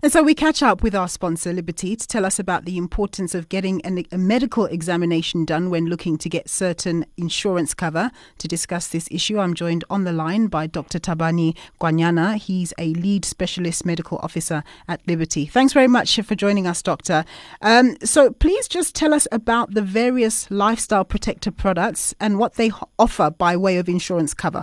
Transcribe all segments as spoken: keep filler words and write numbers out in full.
And so we catch up with our sponsor, Liberty, to tell us about the importance of getting an, a medical examination done when looking to get certain insurance cover. To discuss this issue, I'm joined on the line by Doctor Thabani Ngwanyana. He's a lead specialist medical officer at Liberty. Thanks very much for joining us, Doctor. Um, so please just tell us about the various lifestyle protector products and what they offer by way of insurance cover.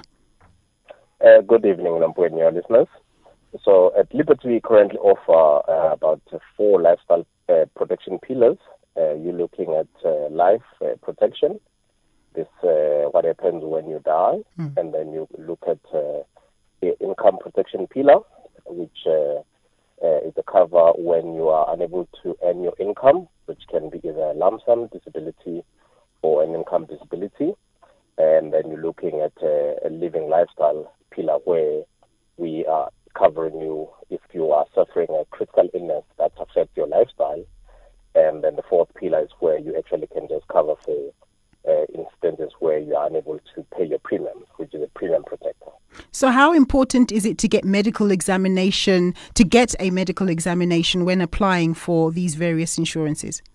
Uh, good evening, Nampu and your listeners. So at Liberty, we currently offer uh, about four lifestyle uh, protection pillars. Uh, you're looking at uh, life uh, protection. This uh, what happens when you die, mm. and then you look at uh, the income protection pillar, which uh, uh, is a cover when you are unable to earn your income, which can be either a lump sum disability or an income disability. And then you're looking at uh, a living lifestyle pillar where we are covering you if you are suffering a critical illness that affects your lifestyle. And then the fourth pillar is where you actually can just cover for uh, instances where you are unable to pay your premiums, which is a premium protector. So how important is it to get medical examination, to get a medical examination when applying for these various insurances?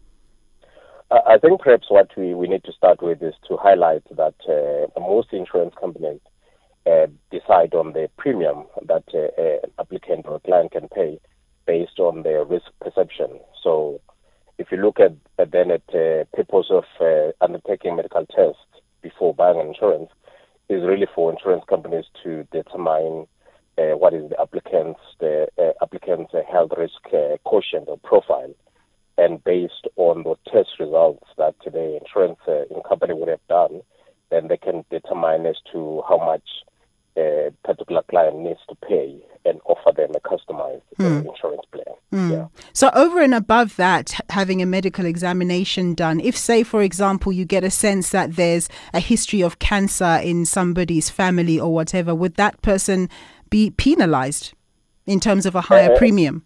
Uh, I think perhaps what we, we need to start with is to highlight that uh, most insurance companies Uh, decide on the premium that uh, an applicant or a client can pay based on their risk perception. So if you look at, at then at the uh, purpose of uh, undertaking medical tests before buying insurance is really for insurance companies to determine uh, what is the applicant's the uh, applicant's uh, health risk uh, quotient or profile, and based on the test results that the insurance uh, company would have done, then they can determine as to how much a particular client needs to pay and offer them a customized mm. uh, insurance plan. Mm. Yeah. So over and above that, having a medical examination done, if, say, for example, you get a sense that there's a history of cancer in somebody's family or whatever, would that person be penalized in terms of a higher uh, premium?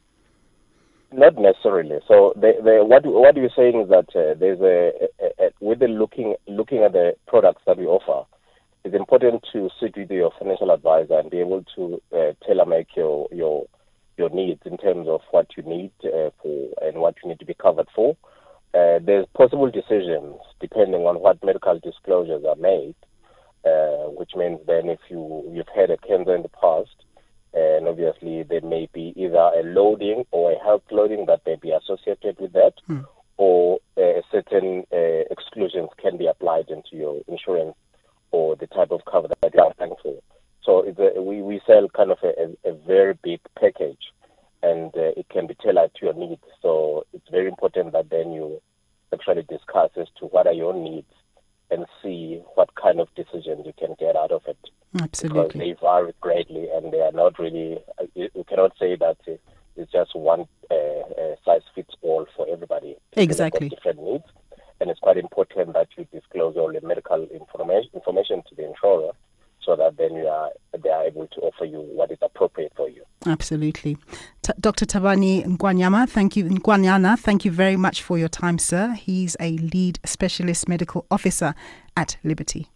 Not necessarily. So the, the, what, what you're saying is that uh, there's a, a, a with the looking, looking at the products that we offer, it's important to sit with your financial advisor and be able to uh, tailor-make your, your your needs in terms of what you need uh, for and what you need to be covered for. Uh, there's possible decisions depending on what medical disclosures are made, uh, which means then if you, you've had a cancer in the past, and obviously there may be either a loading or a health loading that may be associated with that, hmm. or uh, certain uh, exclusions can be applied into your insurance or the type of cover that you're applying for. So it's a, we, we sell kind of a, a, a very big package, and uh, it can be tailored to your needs. So it's very important that then you actually discuss as to what are your needs and see what kind of decisions you can get out of it. Absolutely. Because they vary greatly, and they are not really, you, you cannot say that it's just one uh, uh, size fits all for everybody. Exactly. Different needs. And it's quite important that you disclose all the medical information information to the insurer, so that then you are they are able to offer you what is appropriate for you. Absolutely. T- Doctor Thabani Ngwanyana, thank you, Ngwanyana, thank you very much for your time, sir. He's a lead specialist medical officer at Liberty.